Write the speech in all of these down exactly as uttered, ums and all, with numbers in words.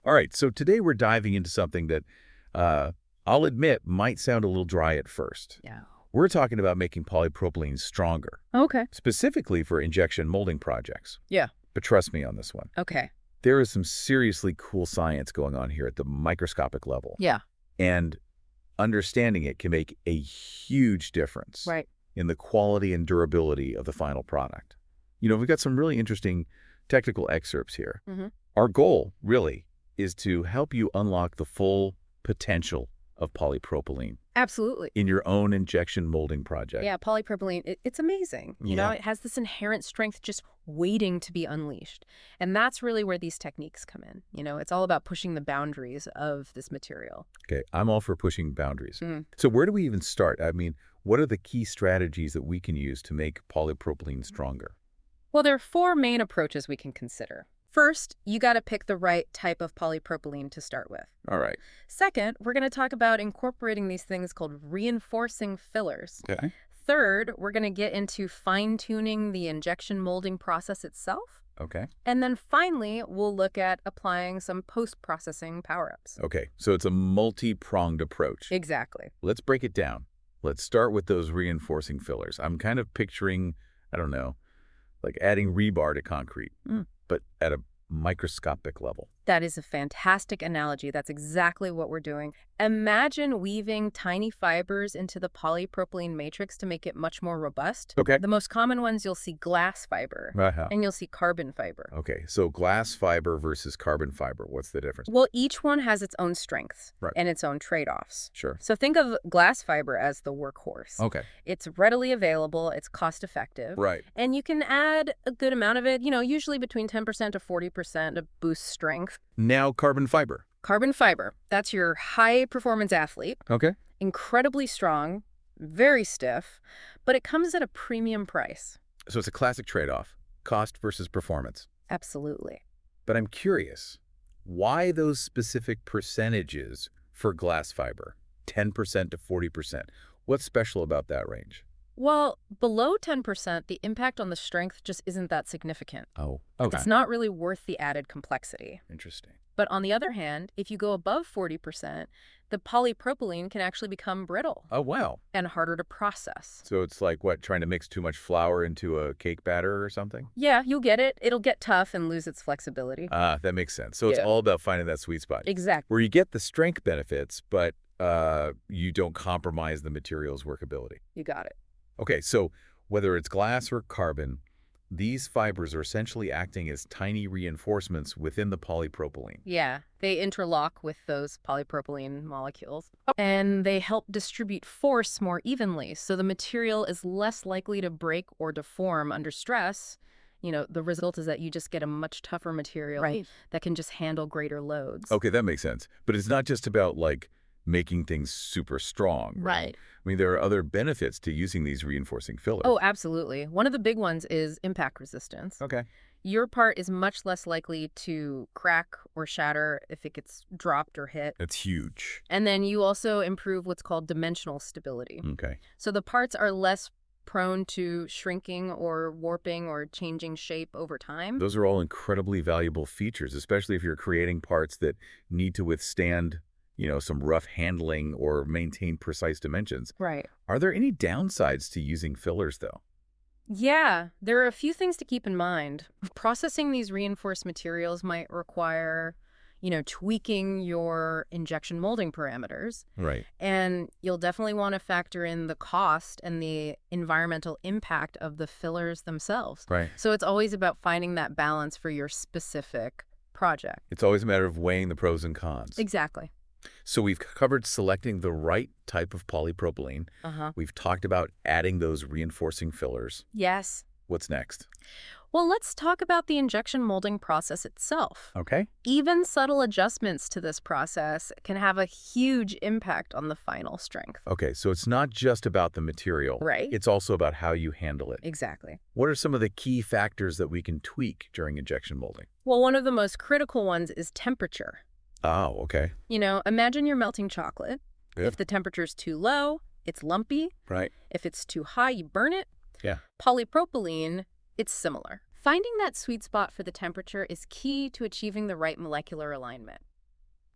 All right, so today we're diving into something that uh, I'll admit might sound a little dry at first. Yeah. We're talking about making polypropylene stronger, Okay. specifically for injection molding projects. Yeah. But trust me on this one. Okay. There is some seriously cool science going on here at the microscopic level. Yeah. And understanding it can make a huge difference Right. in the quality and durability of the final product. You know, we've got some really interesting technical excerpts here. Mm-hmm. Our goal, really, is to help you unlock the full potential of polypropylene Absolutely. in your own injection molding project. Yeah, polypropylene, it, it's amazing. You know, Yeah. it has this inherent strength just waiting to be unleashed. And that's really where these techniques come in. You know, it's all about pushing the boundaries of this material. Okay, I'm all for pushing boundaries. Mm. So where do we even start? I mean, what are the key strategies that we can use to make polypropylene stronger? Well, there are four main approaches we can consider. First, you got to pick the right type of polypropylene to start with. All right. Second, we're going to talk about incorporating these things called reinforcing fillers. Okay. Third, we're going to get into fine-tuning the injection molding process itself. Okay. And then finally, we'll look at applying some post-processing power-ups. Okay, so it's a multi-pronged approach. Exactly. Let's break it down. Let's start with those reinforcing fillers. I'm kind of picturing, I don't know, like adding rebar to concrete, Mm. but at a microscopic level. That is a fantastic analogy. That's exactly what we're doing. Imagine weaving tiny fibers into the polypropylene matrix to make it much more robust. Okay. The most common ones, you'll see glass fiber, Uh-huh. and you'll see carbon fiber. Okay, so glass fiber versus carbon fiber, what's the difference? Well, each one has its own strengths Right. and its own trade-offs. Sure. So think of glass fiber as the workhorse. Okay. It's readily available, it's cost-effective, Right. and you can add a good amount of it, you know, usually between ten percent to forty percent to boost strength. Now carbon fiber. Carbon fiber, that's your high-performance athlete, Okay. incredibly strong, very stiff, but it comes at a premium price. So it's a classic trade-off, cost versus performance. Absolutely. But I'm curious, why those specific percentages for glass fiber? ten percent to forty percent. What's special about that range? Well, below ten percent, the impact on the strength just isn't that significant. Oh, okay. It's not really worth the added complexity. Interesting. But on the other hand, if you go above forty percent, the polypropylene can actually become brittle Oh, wow. and harder to process. So it's like, what, trying to mix too much flour into a cake batter or something? Yeah, you'll get it. It'll get tough and lose its flexibility. Ah, that makes sense. So it's Yeah. all about finding that sweet spot Exactly. where you get the strength benefits, but uh, you don't compromise the material's workability. You got it. Okay, so whether it's glass or carbon, these fibers are essentially acting as tiny reinforcements within the polypropylene. Yeah, they interlock with those polypropylene molecules, and they help distribute force more evenly, so the material is less likely to break or deform under stress. You know, the result is that you just get a much tougher material Right. that can just handle greater loads. Okay, that makes sense. But it's not just about, like, making things super strong. Right. I mean, there are other benefits to using these reinforcing fillers. Oh, absolutely. One of the big ones is impact resistance. Okay. Your part is much less likely to crack or shatter if it gets dropped or hit. That's huge. And then you also improve what's called dimensional stability. Okay. So the parts are less prone to shrinking or warping or changing shape over time. Those are all incredibly valuable features, especially if you're creating parts that need to withstand, you know, some rough handling or maintain precise dimensions. Right. Are there any downsides to using fillers, though? Yeah, there are a few things to keep in mind. Processing these reinforced materials might require, you know, tweaking your injection molding parameters. Right. And you'll definitely want to factor in the cost and the environmental impact of the fillers themselves. Right. So it's always about finding that balance for your specific project. It's always a matter of weighing the pros and cons. Exactly. So we've covered selecting the right type of polypropylene. Uh-huh. We've talked about adding those reinforcing fillers. Yes. What's next? Well, let's talk about the injection molding process itself. Okay. Even subtle adjustments to this process can have a huge impact on the final strength. Okay, so it's not just about the material. Right. It's also about how you handle it. Exactly. What are some of the key factors that we can tweak during injection molding? Well, one of the most critical ones is temperature. Oh, okay. You know, imagine you're melting chocolate. Yep. If the temperature's too low, it's lumpy. Right. If it's too high, you burn it. Yeah. Polypropylene, it's similar. Finding that sweet spot for the temperature is key to achieving the right molecular alignment.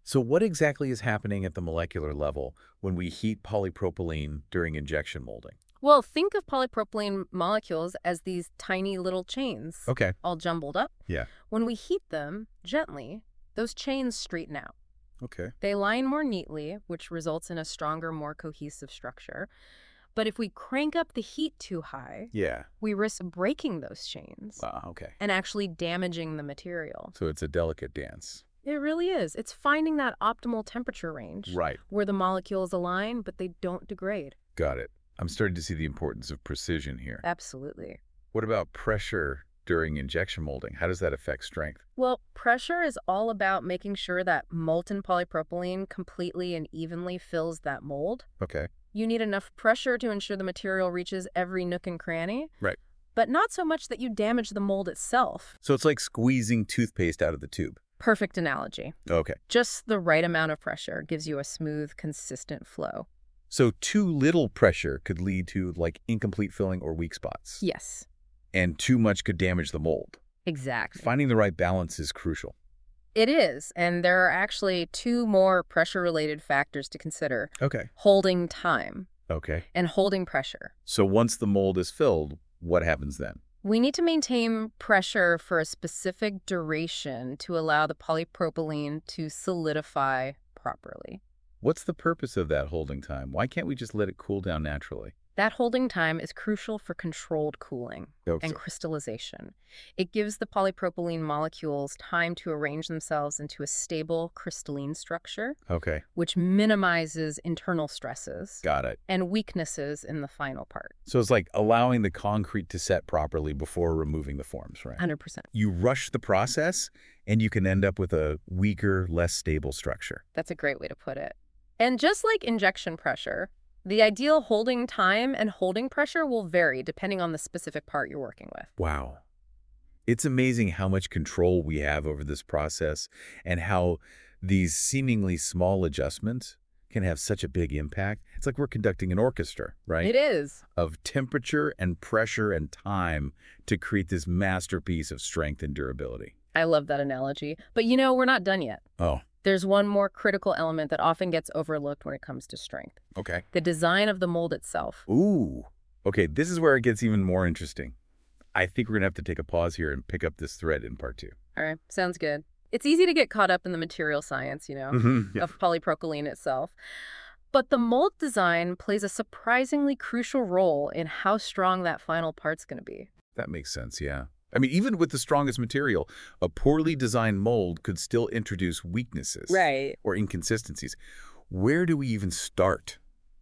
So what exactly is happening at the molecular level when we heat polypropylene during injection molding? Well, think of polypropylene molecules as these tiny little chains, Okay. all jumbled up. Yeah. When we heat them gently, those chains straighten out. Okay. They line more neatly, which results in a stronger, more cohesive structure. But if we crank up the heat too high, Yeah. we risk breaking those chains Wow, okay. and actually damaging the material. So it's a delicate dance. It really is. It's finding that optimal temperature range Right. where the molecules align, but they don't degrade. Got it. I'm starting to see the importance of precision here. Absolutely. What about pressure during injection molding? How does that affect strength? Well, pressure is all about making sure that molten polypropylene completely and evenly fills that mold. Okay. You need enough pressure to ensure the material reaches every nook and cranny. Right. But not so much that you damage the mold itself. So it's like squeezing toothpaste out of the tube. Perfect analogy. Okay. Just the right amount of pressure gives you a smooth, consistent flow. So too little pressure could lead to like incomplete filling or weak spots. Yes, And too much could damage the mold. exactly. Finding the right balance is crucial. It is, and there are actually two more pressure-related factors to consider. Okay. Holding time Okay. and holding pressure. So once the mold is filled, what happens then? We need to maintain pressure for a specific duration to allow the polypropylene to solidify properly. What's the purpose of that holding time? Why can't we just let it cool down naturally? That holding time is crucial for controlled cooling Okay. and crystallization. It gives the polypropylene molecules time to arrange themselves into a stable crystalline structure, Okay. which minimizes internal stresses Got it. and weaknesses in the final part. So it's like allowing the concrete to set properly before removing the forms, right? one hundred percent. You rush the process and you can end up with a weaker, less stable structure. That's a great way to put it. And just like injection pressure, the ideal holding time and holding pressure will vary depending on the specific part you're working with. Wow. It's amazing how much control we have over this process and how these seemingly small adjustments can have such a big impact. It's like we're conducting an orchestra, right? It is. Of temperature and pressure and time to create this masterpiece of strength and durability. I love that analogy. But you know, we're not done yet. Oh, There's one more critical element that often gets overlooked when it comes to strength. okay. The design of the mold itself. Ooh. Okay, this is where it gets even more interesting. I think we're going to have to take a pause here and pick up this thread in part two. All right, sounds good. It's easy to get caught up in the material science, you know, Mm-hmm. of polypropylene itself. But the mold design plays a surprisingly crucial role in how strong that final part's going to be. That makes sense, yeah. I mean, even with the strongest material, a poorly designed mold could still introduce weaknesses Right. or inconsistencies. Where do we even start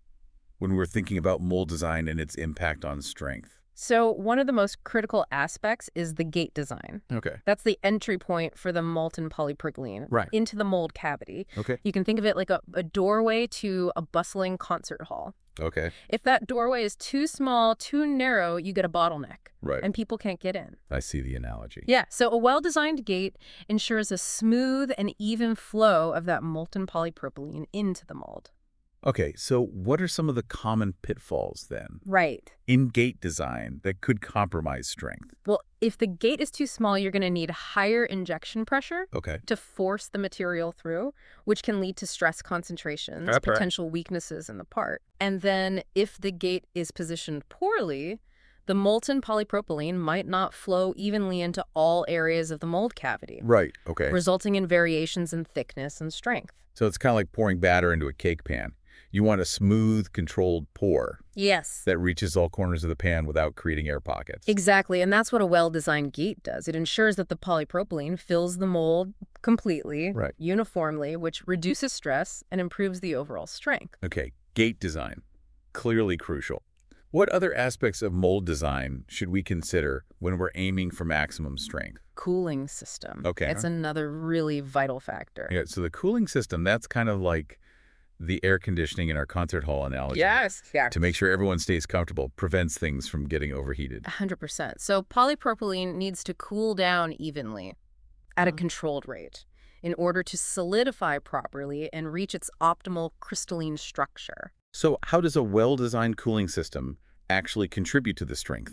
when we're thinking about mold design and its impact on strength? So one of the most critical aspects is the gate design. Okay. That's the entry point for the molten polypropylene Right. into the mold cavity. Okay. You can think of it like a, a doorway to a bustling concert hall. Okay. If that doorway is too small, too narrow, you get a bottleneck, Right. and people can't get in. I see the analogy. Yeah, so a well-designed gate ensures a smooth and even flow of that molten polypropylene into the mold. Okay, so what are some of the common pitfalls then Right. in gate design that could compromise strength? Well, if the gate is too small, you're going to need higher injection pressure Okay. to force the material through, which can lead to stress concentrations, That's right. potential weaknesses in the part. And then if the gate is positioned poorly, the molten polypropylene might not flow evenly into all areas of the mold cavity, Right. Okay. resulting in variations in thickness and strength. So it's kind of like pouring batter into a cake pan. You want a smooth, controlled pour Yes. that reaches all corners of the pan without creating air pockets. Exactly, and that's what a well-designed gate does. It ensures that the polypropylene fills the mold completely, Right. uniformly, which reduces stress and improves the overall strength. Okay, gate design. Clearly crucial. What other aspects of mold design should we consider when we're aiming for maximum strength? Cooling system. Okay. It's another really vital factor. Yeah, so the cooling system, that's kind of like the air conditioning in our concert hall analogy. Yes. Yeah. To make sure everyone stays comfortable, prevents things from getting overheated. one hundred percent. So polypropylene needs to cool down evenly at a controlled rate in order to solidify properly and reach its optimal crystalline structure. So how does a well-designed cooling system actually contribute to the strength then?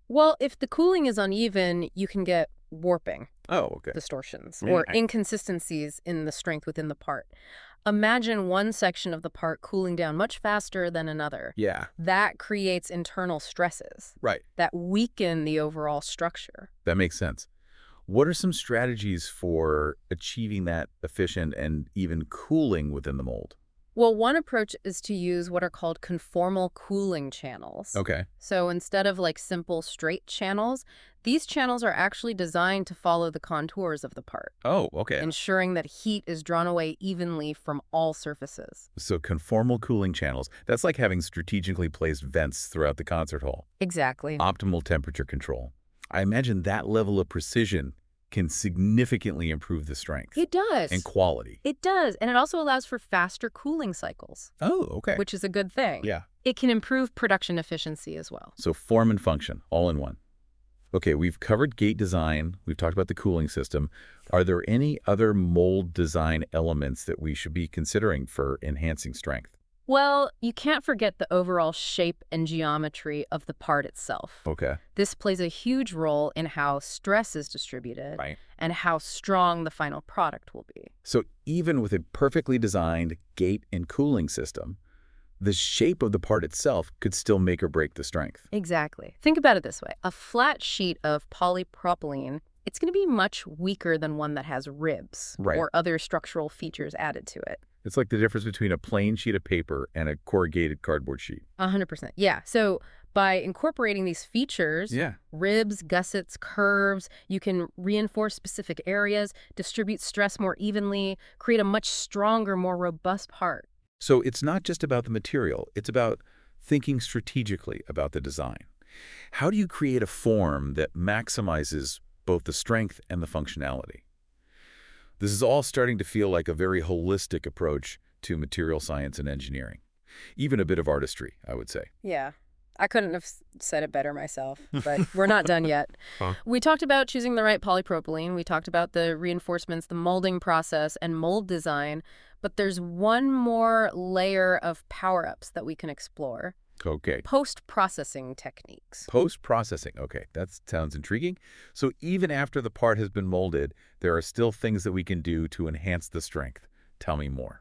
Well, if the cooling is uneven, you can get warping, Oh, okay. distortions, Mm, or I- inconsistencies in the strength within the part. Imagine one section of the part cooling down much faster than another. Yeah, That creates internal stresses right. that weaken the overall structure. That makes sense. What are some strategies for achieving that efficient and even cooling within the mold? Well, one approach is to use what are called conformal cooling channels. Okay. So instead of like simple straight channels, these channels are actually designed to follow the contours of the part, Oh, okay. ensuring that heat is drawn away evenly from all surfaces. So conformal cooling channels, that's like having strategically placed vents throughout the concert hall. Exactly. Optimal temperature control. I imagine that level of precision can significantly improve the strength It does. and quality. It does. And it also allows for faster cooling cycles, Oh, okay. which is a good thing. Yeah. It can improve production efficiency as well. So form and function, all in one. Okay, we've covered gate design. We've talked about the cooling system. Are there any other mold design elements that we should be considering for enhancing strength? Well, you can't forget the overall shape and geometry of the part itself. Okay. This plays a huge role in how stress is distributed Right. and how strong the final product will be. So even with a perfectly designed gate and cooling system, the shape of the part itself could still make or break the strength. Exactly. Think about it this way. A flat sheet of polypropylene, it's going to be much weaker than one that has ribs Right. or other structural features added to it. It's like the difference between a plain sheet of paper and a corrugated cardboard sheet. A hundred percent. Yeah. So by incorporating these features, Yeah. ribs, gussets, curves, you can reinforce specific areas, distribute stress more evenly, create a much stronger, more robust part. So it's not just about the material, it's about thinking strategically about the design. How do you create a form that maximizes both the strength and the functionality? This is all starting to feel like a very holistic approach to material science and engineering. Even a bit of artistry, I would say. Yeah. I couldn't have s- said it better myself, but we're not done yet. Huh. We talked about choosing the right polypropylene. We talked about the reinforcements, the molding process, and mold design. But there's one more layer of power-ups that we can explore. Okay. Post-processing techniques. Post-processing. Okay, that sounds intriguing. So even after the part has been molded, there are still things that we can do to enhance the strength. Tell me more.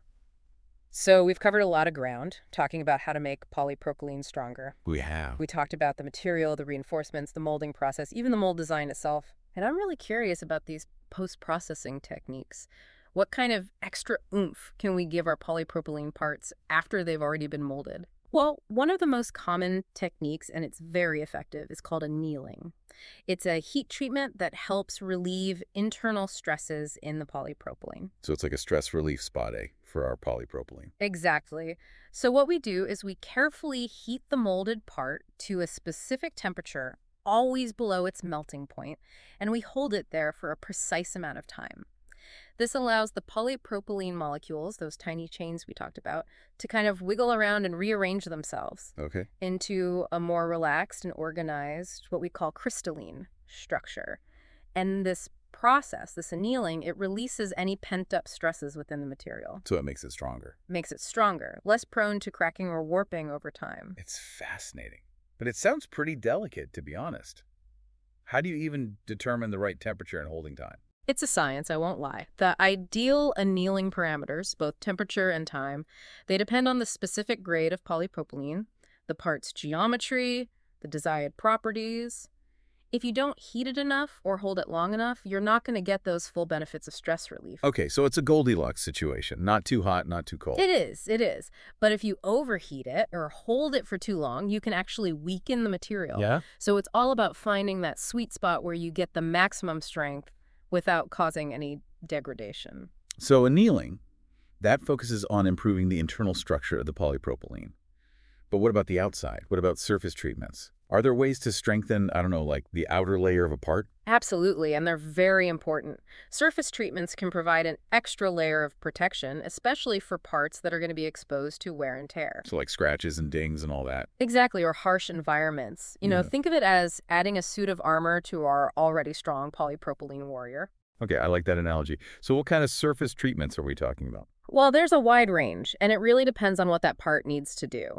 So we've covered a lot of ground, talking about how to make polypropylene stronger. We have. We talked about the material, the reinforcements, the molding process, even the mold design itself. And I'm really curious about these post-processing techniques. What kind of extra oomph can we give our polypropylene parts after they've already been molded? Well, one of the most common techniques, and it's very effective, is called annealing. It's a heat treatment that helps relieve internal stresses in the polypropylene. So it's like a stress relief spa day for our polypropylene. Exactly. So what we do is we carefully heat the molded part to a specific temperature, always below its melting point, and we hold it there for a precise amount of time. This allows the polypropylene molecules, those tiny chains we talked about, to kind of wiggle around and rearrange themselves Okay. into a more relaxed and organized, what we call crystalline structure. And this process, this annealing, it releases any pent-up stresses within the material, So it makes it stronger. makes it stronger, less prone to cracking or warping over time. It's fascinating. But it sounds pretty delicate, to be honest. How do you even determine the right temperature and holding time? It's a science, I won't lie. The ideal annealing parameters, both temperature and time, they depend on the specific grade of polypropylene, the part's geometry, the desired properties. If you don't heat it enough or hold it long enough, you're not going to get those full benefits of stress relief. Okay, so it's a Goldilocks situation. Not too hot, not too cold. It is, it is. But if you overheat it or hold it for too long, you can actually weaken the material. Yeah? So it's all about finding that sweet spot where you get the maximum strength without causing any degradation. So annealing, that focuses on improving the internal structure of the polypropylene. But what about the outside? What about surface treatments? Are there ways to strengthen, I don't know, like the outer layer of a part? Absolutely, and they're very important. Surface treatments can provide an extra layer of protection, especially for parts that are going to be exposed to wear and tear. So like scratches and dings and all that. Exactly, or harsh environments. You know, Yeah. think of it as adding a suit of armor to our already strong polypropylene warrior. Okay, I like that analogy. So what kind of surface treatments are we talking about? Well, there's a wide range, and it really depends on what that part needs to do.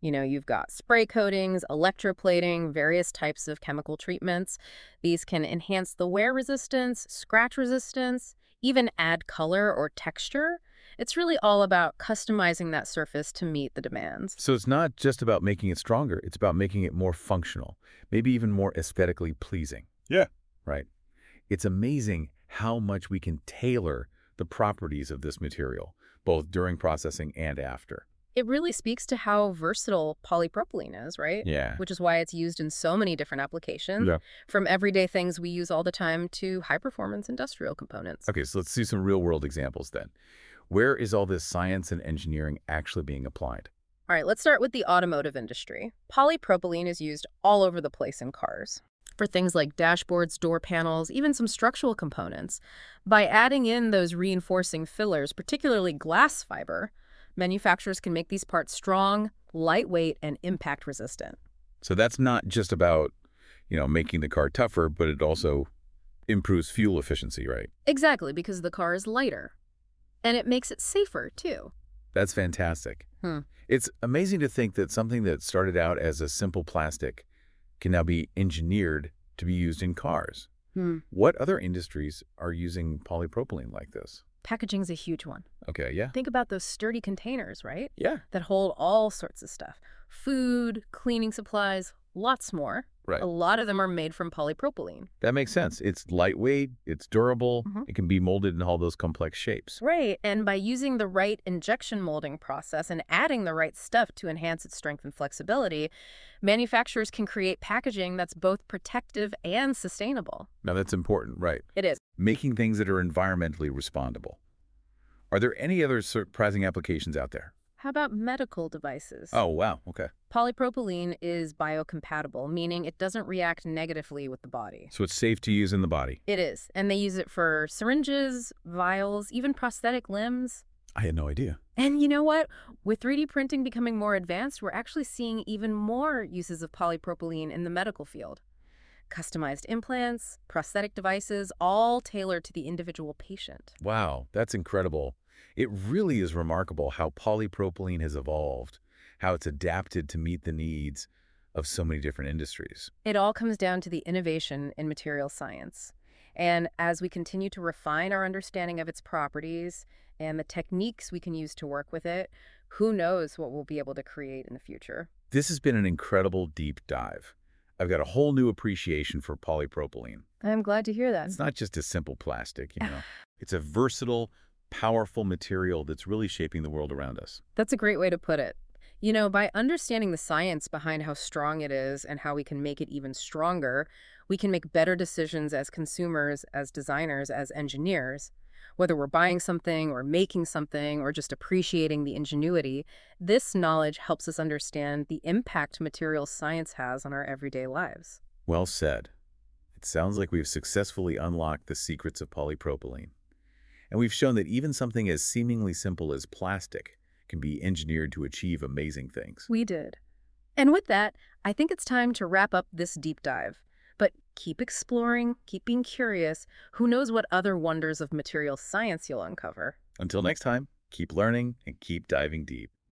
You know, you've got spray coatings, electroplating, various types of chemical treatments. These can enhance the wear resistance, scratch resistance, even add color or texture. It's really all about customizing that surface to meet the demands. So it's not just about making it stronger, it's about making it more functional, maybe even more aesthetically pleasing. Yeah. Right. It's amazing how much we can tailor the properties of this material, both during processing and after. It really speaks to how versatile polypropylene is, right? Yeah. Which is why it's used in so many different applications, Yeah. from everyday things we use all the time to high-performance industrial components. Okay, so let's see some real-world examples then. Where is all this science and engineering actually being applied? All right, let's start with the automotive industry. Polypropylene is used all over the place in cars for things like dashboards, door panels, even some structural components. By adding in those reinforcing fillers, particularly glass fiber, manufacturers can make these parts strong, lightweight, and impact resistant. So that's not just about, you know, making the car tougher, but it also improves fuel efficiency, right? Exactly, because the car is lighter. And it makes it safer, too. That's fantastic. Hmm. It's amazing to think that something that started out as a simple plastic can now be engineered to be used in cars. Hmm. What other industries are using polypropylene like this? Packaging's a huge one. Okay, yeah. Think about those sturdy containers, right? Yeah. That hold all sorts of stuff. Food, cleaning supplies, lots more. Right. A lot of them are made from polypropylene. That makes sense. It's lightweight, it's durable, Mhm. it can be molded in all those complex shapes. Right, and by using the right injection molding process and adding the right stuff to enhance its strength and flexibility, manufacturers can create packaging that's both protective and sustainable. Now that's important, right? It is. Making things that are environmentally respondable. Are there any other surprising applications out there? How about medical devices? Oh, wow. Okay. Polypropylene is biocompatible, meaning it doesn't react negatively with the body. So it's safe to use in the body. It is, and they use it for syringes, vials, even prosthetic limbs. I had no idea. And you know what? With three D printing becoming more advanced, we're actually seeing even more uses of polypropylene in the medical field. Customized implants, prosthetic devices, all tailored to the individual patient. Wow, that's incredible. It really is remarkable how polypropylene has evolved, how it's adapted to meet the needs of so many different industries. It all comes down to the innovation in material science. And as we continue to refine our understanding of its properties and the techniques we can use to work with it, who knows what we'll be able to create in the future. This has been an incredible deep dive. I've got a whole new appreciation for polypropylene. I'm glad to hear that. It's not just a simple plastic, you know. It's a versatile, powerful material that's really shaping the world around us. That's a great way to put it. You know, by understanding the science behind how strong it is and how we can make it even stronger, we can make better decisions as consumers, as designers, as engineers. Whether we're buying something or making something or just appreciating the ingenuity, this knowledge helps us understand the impact material science has on our everyday lives. Well said. It sounds like we've successfully unlocked the secrets of polypropylene. And we've shown that even something as seemingly simple as plastic can be engineered to achieve amazing things. We did. And with that, I think it's time to wrap up this deep dive. But keep exploring, keep being curious. Who knows what other wonders of material science you'll uncover? Until next time, keep learning and keep diving deep.